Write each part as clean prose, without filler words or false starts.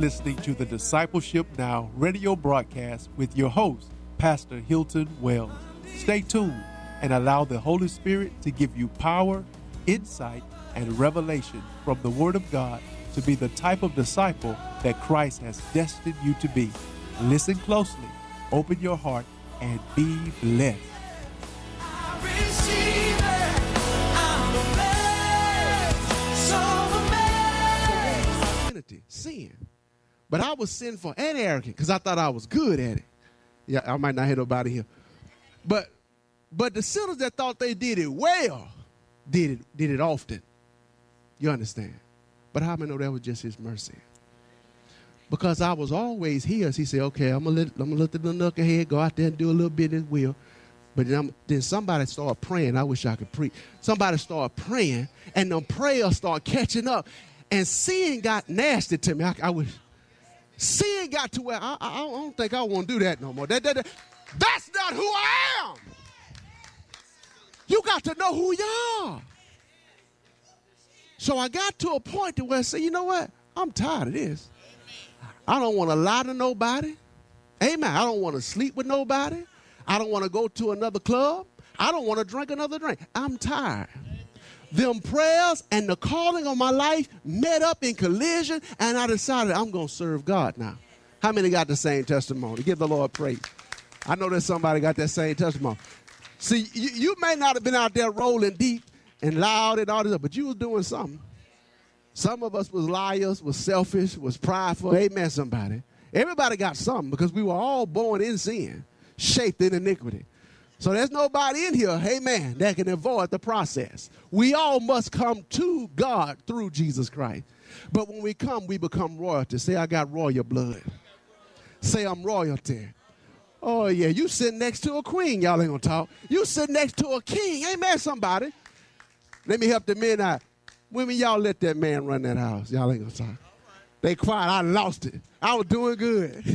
listening to the Discipleship Now radio broadcast with your host, Pastor Hilton Wells. Stay tuned and allow the Holy Spirit to give you power, insight, and revelation from the Word of God to be the type of disciple that Christ has destined you to be. Listen closely, open your heart, and be blessed. Sin. But I was sinful and arrogant because I thought I was good at it. Yeah, I might not hit nobody here. But the sinners that thought they did it well did it often. You understand? But how many know that was just his mercy? Because I was always his. He said, okay, I'm gonna let the little knucklehead go out there and do a little bit of his will. But then somebody started praying. I wish I could preach. Somebody started praying, and them prayers started catching up. And sin got nasty to me. Sin got to where I don't think I want to do that no more. That's not who I am. You got to know who you are. So I got to a point to where I say, you know what? I'm tired of this. I don't want to lie to nobody. Amen. I don't want to sleep with nobody. I don't want to go to another club. I don't want to drink another drink. I'm tired. Them prayers and the calling on my life met up in collision, and I decided I'm going to serve God now. How many got the same testimony? Give the Lord praise. I know that somebody got that same testimony. See, you may not have been out there rolling deep and loud and all this, but you was doing something. Some of us was liars, was selfish, was prideful. Amen, somebody. Everybody got something because we were all born in sin, shaped in iniquity. So there's nobody in here, amen, that can avoid the process. We all must come to God through Jesus Christ. But when we come, we become royalty. Say, I got royal blood. Say, I'm royalty. Oh, yeah, you sitting next to a queen. Y'all ain't going to talk. You sitting next to a king. Amen, somebody. Let me help the men out. Women, y'all let that man run that house. Y'all ain't going to talk. They quiet. I lost it. I was doing good.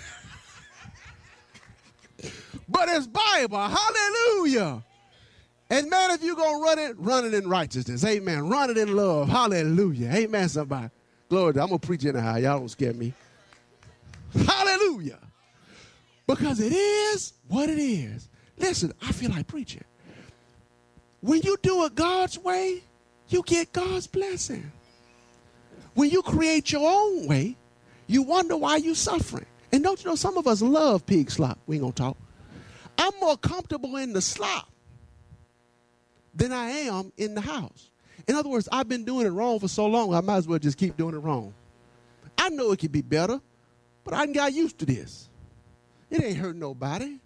But it's Bible. Hallelujah. And man, if you're going to run it in righteousness. Amen. Run it in love. Hallelujah. Amen, somebody. Glory to God. I'm going to preach anyhow. Y'all don't scare me. Hallelujah. Because it is what it is. Listen, I feel like preaching. When you do it God's way, you get God's blessing. When you create your own way, you wonder why you're suffering. And don't you know, some of us love pig slop. We ain't going to talk. I'm more comfortable in the slop than I am in the house. In other words, I've been doing it wrong for so long, I might as well just keep doing it wrong. I know it could be better, but I got used to this. It ain't hurt nobody.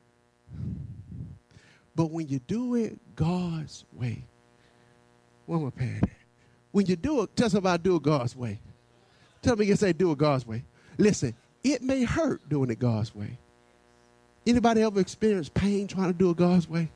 But when you do it God's way, where am I paying that? When you do it, tell somebody do it God's way. Tell me you say do it God's way. Listen, it may hurt doing it God's way. Anybody ever experienced pain trying to do it God's way?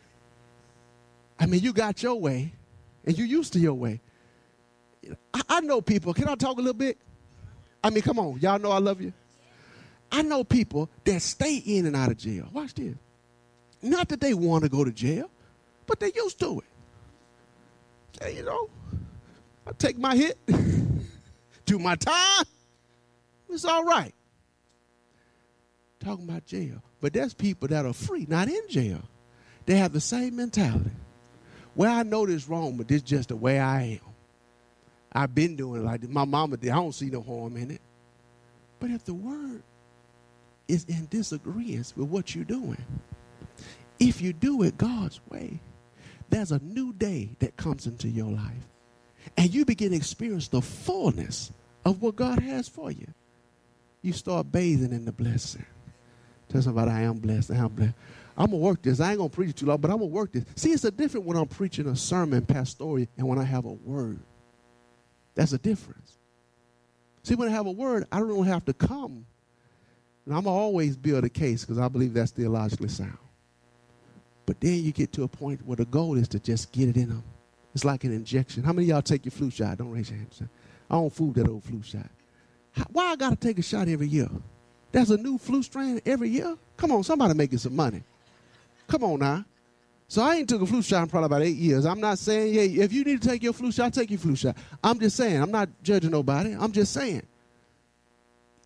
I mean, you got your way, and you used to your way. I know people. Can I talk a little bit? I mean, come on. Y'all know I love you. I know people that stay in and out of jail. Watch this. Not that they want to go to jail, but they used to it. Okay, you know, I take my hit, do my time. It's all right. Talking about jail. But there's people that are free, not in jail. They have the same mentality. Well, I know this wrong, but this is just the way I am. I've been doing it like this. My mama did. I don't see no harm in it. But if the word is in disagreement with what you're doing, if you do it God's way, there's a new day that comes into your life. And you begin to experience the fullness of what God has for you. You start bathing in the blessing. Tell somebody, I am blessed. I am blessed. I'm going to work this. I ain't going to preach too long, but I'm going to work this. See, it's a difference when I'm preaching a sermon, pastoral, and when I have a word. That's a difference. See, when I have a word, I don't have to come. And I'm going to always build a case because I believe that's theologically sound. But then you get to a point where the goal is to just get it in them. It's like an injection. How many of y'all take your flu shot? Don't raise your hands. I don't fool that old flu shot. Why I got to take a shot every year? There's a new flu strain every year? Come on, somebody making some money. Come on now. So I ain't took a flu shot in probably about 8 years. I'm not saying, yeah, if you need to take your flu shot, take your flu shot. I'm just saying, I'm not judging nobody. I'm just saying.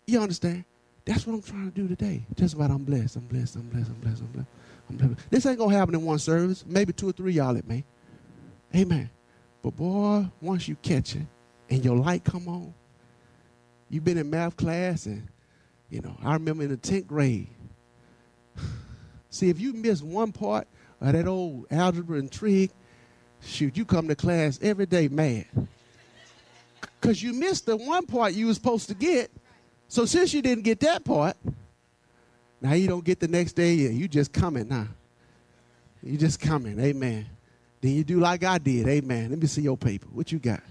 You understand? That's what I'm trying to do today. Just about I'm blessed. I'm blessed. I'm blessed. I'm blessed. I'm blessed. I'm blessed. This ain't going to happen in one service. Maybe 2 or 3 y'all it may. Amen. But boy, once you catch it and your light come on, you've been in math class and, I remember in the 10th grade. See, if you miss one part of that old algebra and trig, shoot, you come to class every day mad. Because you missed the one part you were supposed to get. So since you didn't get that part, now you don't get the next day. You just coming now. You just coming. Amen. Then you do like I did. Amen. Let me see your paper. What you got?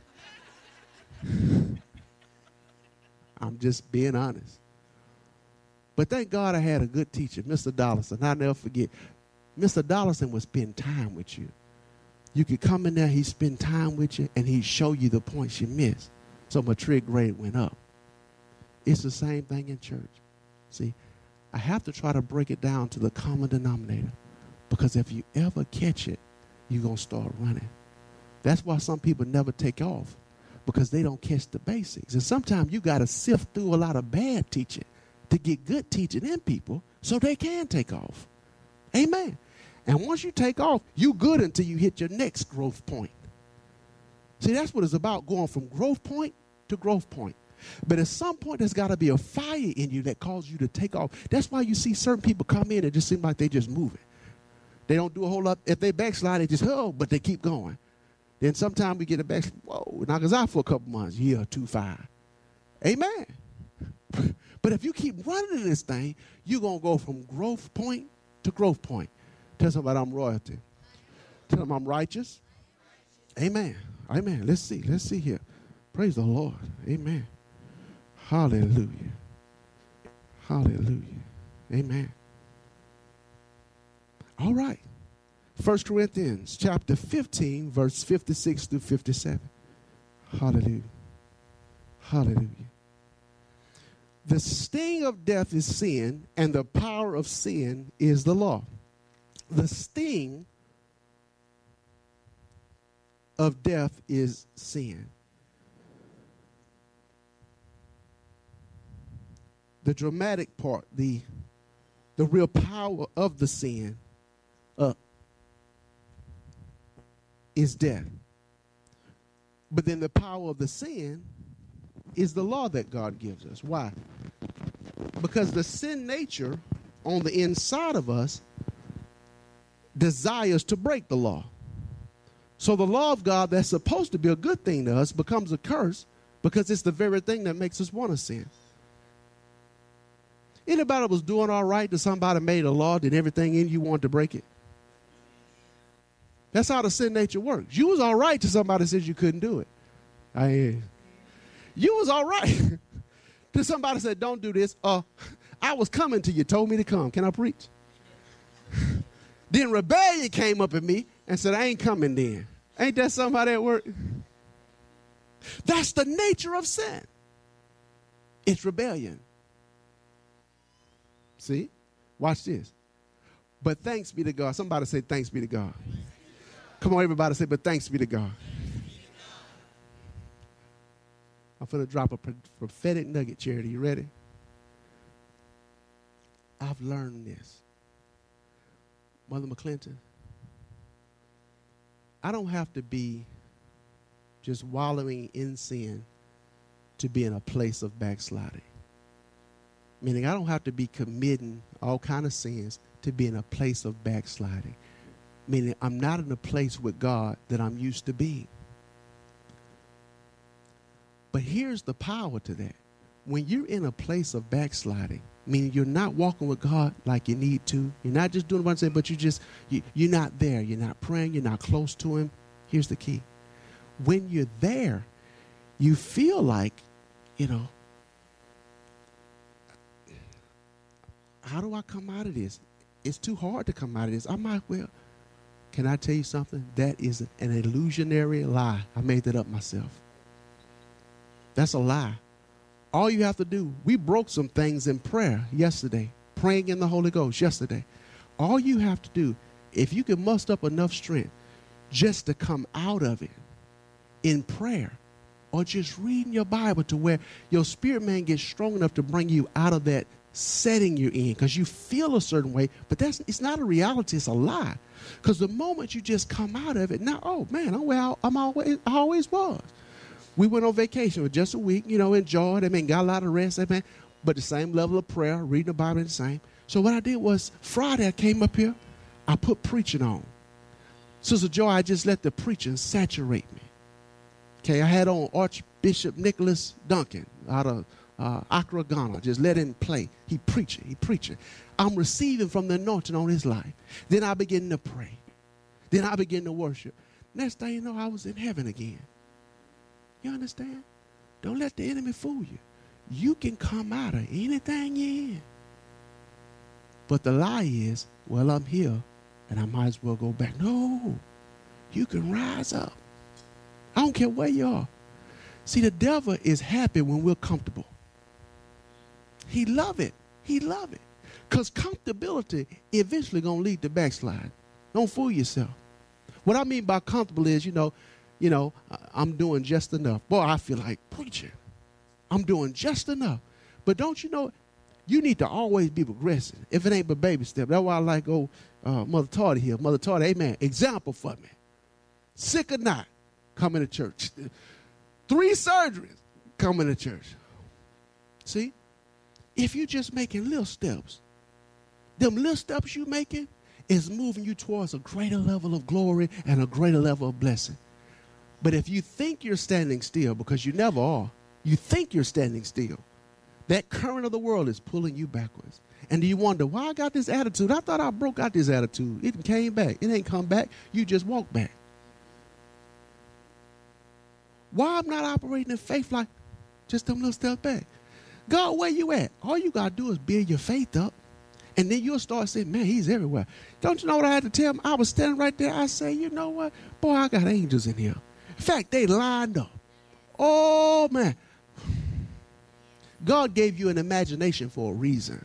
I'm just being honest. But thank God I had a good teacher, Mr. Dollison. I'll never forget. Mr. Dollison would spend time with you. You could come in there, he'd spend time with you, and he'd show you the points you missed. So my trig grade went up. It's the same thing in church. See, I have to try to break it down to the common denominator. Because if you ever catch it, you're going to start running. That's why some people never take off. Because they don't catch the basics. And sometimes you got to sift through a lot of bad teaching to get good teaching in people so they can take off. Amen. And once you take off, you good until you hit your next growth point. See, that's what it's about, going from growth point to growth point. But at some point, there's got to be a fire in you that causes you to take off. That's why you see certain people come in and just seem like they just moving. They don't do a whole lot. If they backslide, they just, but they keep going. Then sometimes we get a backslide. Whoa, knock us out for a couple months, year or 2, 5. Amen. But if you keep running this thing, you're going to go from growth point to growth point. Tell somebody I'm royalty. Tell them I'm righteous. Amen. Amen. Let's see. Let's see here. Praise the Lord. Amen. Hallelujah. Hallelujah. Amen. All right. 1 Corinthians chapter 15, verse 56 through 57. Hallelujah. Hallelujah. The sting of death is sin, and the power of sin is the law. The sting of death is sin. The dramatic part, the real power of the sin is death. But then the power of the sin is the law that God gives us. Why? Because the sin nature on the inside of us desires to break the law. So the law of God that's supposed to be a good thing to us becomes a curse because it's the very thing that makes us want to sin. Anybody was doing all right till somebody made a law, then everything in you wanted to break it? That's how the sin nature works. You was all right till somebody says you couldn't do it. I hear you. You was all right till somebody said, don't do this. I was coming till you told me to come. Can I preach? Then rebellion came up at me and said, I ain't coming then. Ain't that somebody at work? That's the nature of sin. It's rebellion. See? Watch this. But thanks be to God. Somebody say, thanks be to God. Come on, everybody say, but thanks be to God. I'm going to drop a prophetic nugget, Charity. You ready? I've learned this. Mother McClinton, I don't have to be just wallowing in sin to be in a place of backsliding. Meaning I don't have to be committing all kind of sins to be in a place of backsliding. Meaning I'm not in a place with God that I'm used to being. But here's the power to that. When you're in a place of backsliding, meaning you're not walking with God like you need to, you're not just doing what I'm saying, but you're not there. You're not praying. You're not close to Him. Here's the key. When you're there, you feel like, how do I come out of this? It's too hard to come out of this. I might well. Can I tell you something? That is an illusionary lie. I made that up myself. That's a lie. All you have to do, we broke some things in prayer yesterday, praying in the Holy Ghost yesterday. All you have to do, if you can muster up enough strength just to come out of it in prayer, or just reading your Bible to where your spirit man gets strong enough to bring you out of that setting you're in, because you feel a certain way, but it's not a reality, it's a lie. Because the moment you just come out of it, now, oh man, I'm where I always was. We went on vacation for just a week, enjoyed, got a lot of rest, but the same level of prayer, reading the Bible, the same. So what I did was Friday I came up here, I put preaching on. Sister Joy, I just let the preaching saturate me. Okay, I had on Archbishop Nicholas Duncan out of Accra, Ghana. Just let him play. He preaching. I'm receiving from the anointing on his life. Then I begin to pray. Then I begin to worship. Next thing you know, I was in heaven again. You understand? Don't let the enemy fool you. You can come out of anything you're in. But the lie is, well, I'm here, and I might as well go back. No, you can rise up. I don't care where you are. See, the devil is happy when we're comfortable. He love it. Because comfortability eventually going to lead to backslide. Don't fool yourself. What I mean by comfortable is, I'm doing just enough. Boy, I feel like preaching. I'm doing just enough. But don't you know, you need to always be progressing. If it ain't but baby step. That's why I like Mother Tardy here. Mother Tardy, amen. Example for me. Sick or not, coming to church. 3 surgeries, coming to church. See? If you're just making little steps, them little steps you making is moving you towards a greater level of glory and a greater level of blessing. But if you think you're standing still, because you never are, you think you're standing still, that current of the world is pulling you backwards. And do you wonder, why I got this attitude? I thought I broke out this attitude. It came back. It ain't come back. You just walk back. Why I'm not operating in faith like just them little steps back? God, where you at? All you got to do is build your faith up. And then you'll start saying, man, he's everywhere. Don't you know what I had to tell him? I was standing right there. I say, you know what? Boy, I got angels in here. In fact, they lined up. Oh, man. God gave you an imagination for a reason.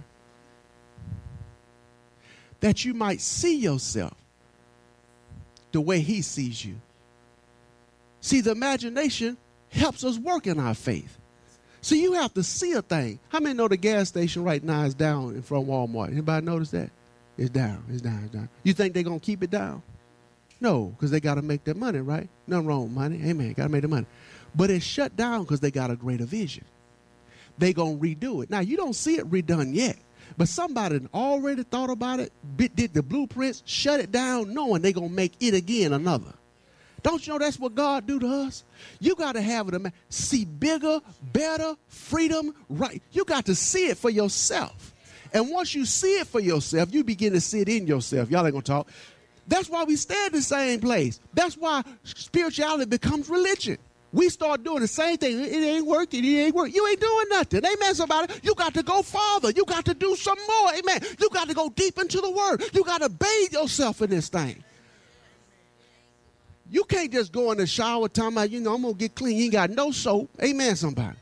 That you might see yourself the way he sees you. See, the imagination helps us work in our faith. See, you have to see a thing. How many know the gas station right now is down in front of Walmart? Anybody notice that? It's down. You think they're going to keep it down? No, because they got to make their money, right? Nothing wrong with money. Amen. Got to make the money. But it's shut down because they got a greater vision. They going to redo it. Now, you don't see it redone yet. But somebody already thought about it, did the blueprints, shut it down, knowing they're going to make it again another. Don't you know that's what God do to us? You got to have it, see bigger, better, freedom, right. You got to see it for yourself. And once you see it for yourself, you begin to see it in yourself. Y'all ain't going to talk. That's why we stay in the same place. That's why spirituality becomes religion. We start doing the same thing. It ain't working. You ain't doing nothing. Amen, somebody. You got to go farther. You got to do some more. Amen. You got to go deep into the word. You got to bathe yourself in this thing. You can't just go in the shower talking about, I'm going to get clean. You ain't got no soap. Amen, somebody.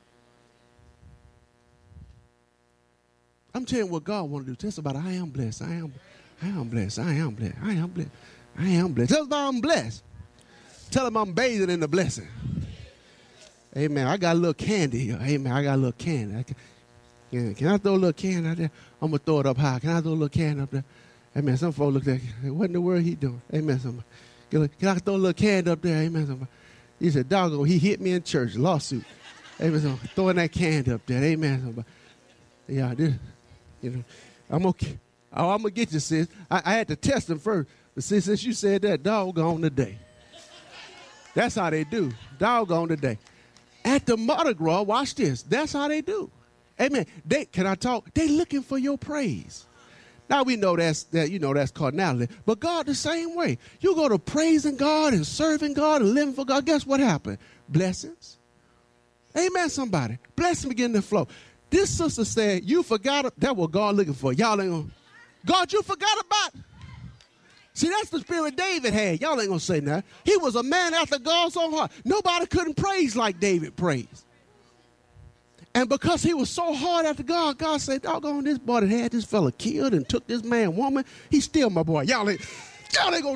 I'm telling you what God want to do. Tell us about I am blessed. I am blessed. I am blessed. I am blessed. I am blessed. Tell us about I'm blessed. Tell him I'm bathing in the blessing. Amen. I got a little candy here. Amen. I got a little candy. Can I throw a little candy out there? I'm going to throw it up high. Can I throw a little candy up there? Amen. Some folks look at what in the world he doing? Amen. Somebody. Can I throw a little candy up there? Amen. Somebody. He said, doggone, he hit me in church. Lawsuit. Amen. Somebody. Throwing that candy up there. Amen. Somebody. Yeah, I'm okay. Oh, I'm going to get you, sis. I had to test him first. But since you said that, doggone today. That's how they do. Doggone today. At the Mardi Gras, watch this. That's how they do. Amen. Can I talk? They looking for your praise. Now we know that's carnality. But God the same way. You go to praising God and serving God and living for God. Guess what happened? Blessings. Amen, somebody. Blessings begin to flow. This sister said, you forgot. That's what God looking for. Y'all ain't going to. God, you forgot about. See, that's the spirit David had. Y'all ain't going to say nothing. He was a man after God's own heart. Nobody couldn't praise like David praised. And because he was so hard after God, God said, doggone, this boy that had this fella killed and took this man woman, he's still my boy. Y'all ain't going to